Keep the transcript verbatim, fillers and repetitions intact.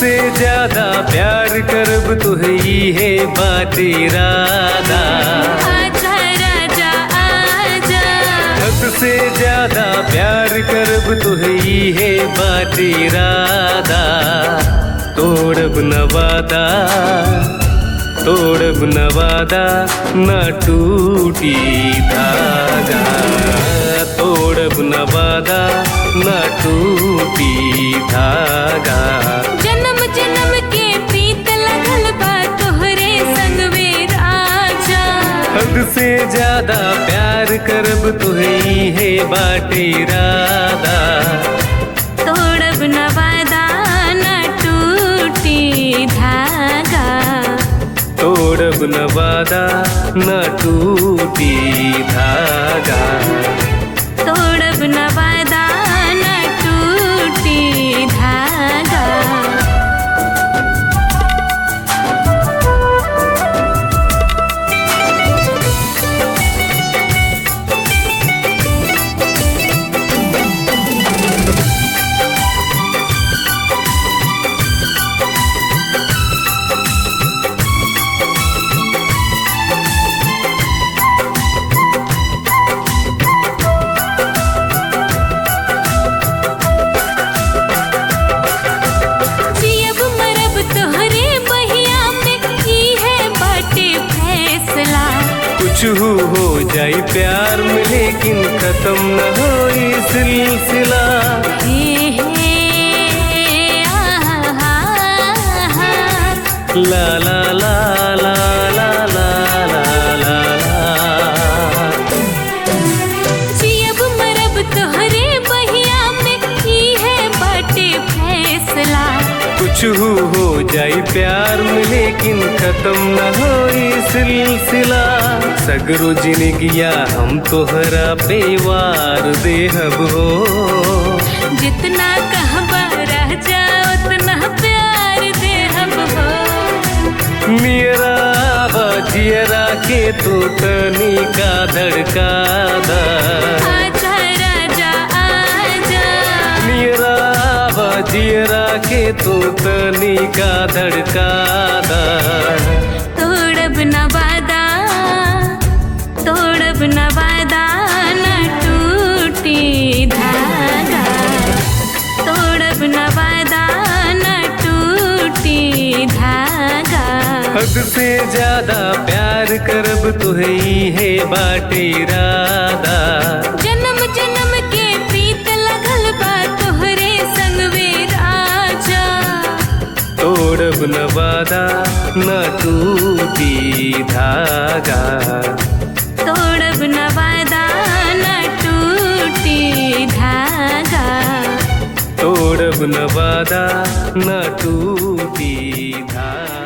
से ज्यादा प्यार करब तुही है बाटे राधा। आजा राजा आजा, हद से ज्यादा प्यार करब तुही है बाटे राधा। तोड़ब न वादा तोड़ब न वादा न टूटी धागा। तोड़ब न वादा न टूटी धागा। जन्म जन्म के प्रीत लगल बा तोहरे संग वे राजा। हद से ज्यादा प्यार करब तुही है बाटे राधा। तोड़ब न वादा न टूटी धागा। तोड़ब न वादा न टूटी धागा। तोड़ब न वादा न टूटी धागा। कुछ हो जाए प्यार में लेकिन खत्म न हो सिलसिला। हे हे आहा ला ला ला ला ला ला ला ला जियब मरब तोहरे बहिया में की है बाटे फैसला। कुछ हो जाए प्यार में लेकिन खत्म न हो सिलसिला। सगरो जिनगिया हम तोहरा पेवार देहब हो। जितना कहबा राजा उतना प्यार देहब हो। मेरा जियरा के तो तनी का धड़का दा। आजा राजा आजा, मेरा जियरा के तो तनी का धड़का दा। तोड़ब न वादा तोड़ब न वादा न टूटी धागा। तोड़ब न वादा न टूटी धागा। हद से ज्यादा प्यार करब तुही है बाटे राधा। जन्म जन्म के प्रीत लगल बा तोहरे संग वे राजा। तोड़ब न वादा न टूटी धागा। तोड़ब न वादा न टूटी धागा। तोड़ब न वादा न टूटी धागा।